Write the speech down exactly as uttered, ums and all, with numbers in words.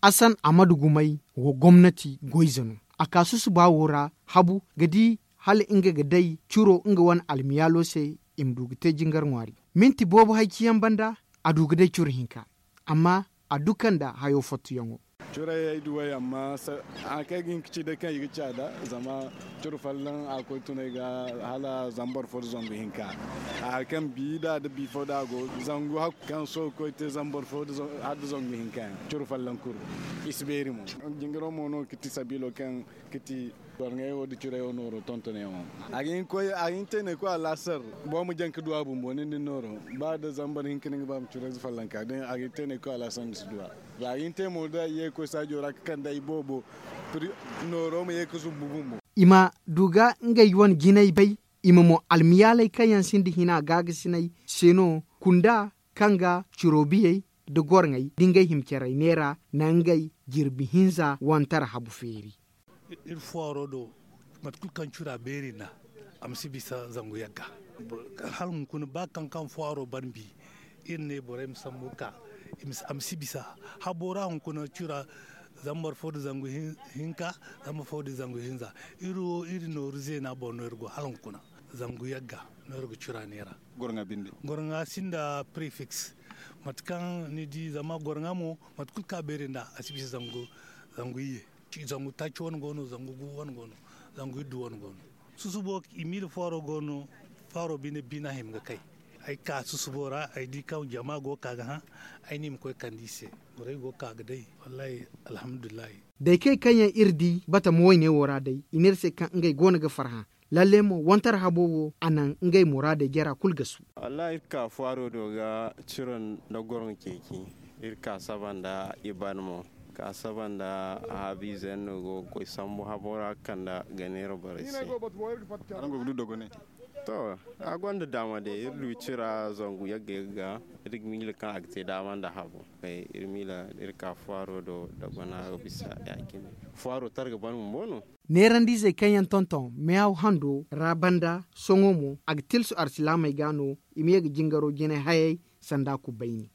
asan amadu gumai wo gwamnati goizano a kasu su ba wora habu gadi hal inga gadai curo inga wan almiyalo se imdugite jingar ngwari minti bobo haikiyan banda a dugade curo hinka amma a dukan da hayo fotu yango cura ya yi duwai amma a kai gin kici da kan yi da zama cura fallan akwai tunai ga hala zambar for zongo hinka a kan bi da da bi fo da go zango hak kan so ko te zambar for had zongo hinka cura fallan kur isberi mo jingiro mo no kiti sabilo kan kiti gornge o di cura yo noro tontone o agin ko agin tene ko alasar bo mu jank duwa bu mo ni noro ba da zambar hinka ni ba mu cura fallan ka den agin tene ko alasar ni duwa agin temo da ye ko sajo rakkan dai bobo noro me yake su bubumbo ima duga ngai won ginai bai ima mo almiyalai kayan sindi hina gaga sinai seno kunda kanga churobiye de gorngai dingai himkerai nera nangai girbi hinza wantar habu feri il foro do matkul kan chura berina amsi bisa zangu yaga halun kun ba kan kan foro banbi inne borem samuka amsi bisa habora hun kun chura zambar fodi zangu hinka zambar fodi zangu hinza iru iri no ruze na bo norgo halon kuna zangu yagga norgo chura nera gornga binde gornga sinda prefix matkan ni di zama gornga mo matkul ka berinda asibisi zangu zangu yiye ci zangu tachi won gono zangu gu won gono zangu du won gono susubo imil foro gono faro bine bina himga kai ai ka susubora ai di kaw jama go kaga ha ai nim koy kandise boray go kaga dai wallahi alhamdulillah dai kai kanyan irdi bata moy ne wora dai inerse kan ngai gona ga farha lalle mo wantar habowo anan ngai murade gera kulgasu wallahi ka faro do ga ciron da goron keki irka sabanda ibanmo ka sabanda habi zenno go koy sambo habora kanda ganero barisi an go du dogone to a gwanda dama da irlu cira zangu ya ga irik mila kan akte dama da habo kai irmila irka faro do da bana bisa yakin faro targa ban mono neran dize kanyan tonton meaw hando rabanda songomo agtilsu arsilamai gano imiyag jingaro gene hayai sanda ku bayni